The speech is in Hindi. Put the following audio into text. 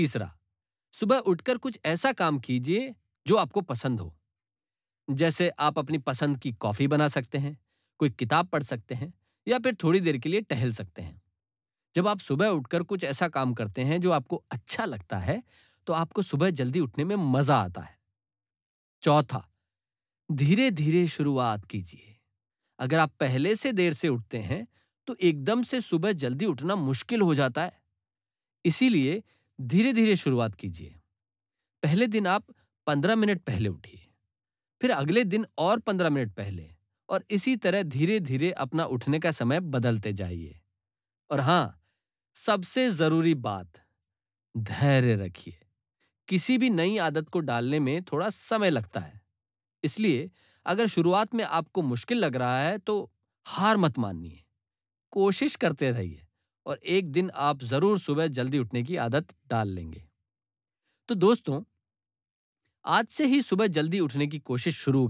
तीसरा, सुबह उठकर कुछ ऐसा काम कीजिए जो आपको पसंद हो। जैसे आप अपनी पसंद की कॉफी बना सकते हैं, कोई किताब पढ़ सकते हैं या फिर थोड़ी देर के लिए टहल सकते हैं। जब आप सुबह उठकर कुछ ऐसा काम करते हैं जो आपको अच्छा लगता है, तो आपको सुबह जल्दी उठने में मजा आता है। चौथा, धीरे-धीरे शुरुआत कीजिए। अगर आप पहले से देर से उठते हैं, तो एकदम से सुबह जल्दी उठना मुश्किल हो जाता है। इसीलिए धीरे-धीरे शुरुआत कीजिए। पहले दिन आप 15 मिनट पहले उठिए, फिर अगले दिन और 15 मिनट पहले, और इसी तरह धीरे-धीरे अपना उठने का समय बदलते जाइए। और हाँ, सबसे जरूरी बात, धैर्य रखिए। किसी भी नई आदत को डालने में थोड़ा समय लगता है। इसलिए अगर शुरुआत में आपको मुश्किल लग रहा है, तो हार मत मानिए, कोशिश करते रहिए और एक दिन आप जरूर सुबह जल्दी उठने की आदत डाल लेंगे। तो दोस्तों, आज से ही सुबह जल्दी उठने की कोशिश शुरू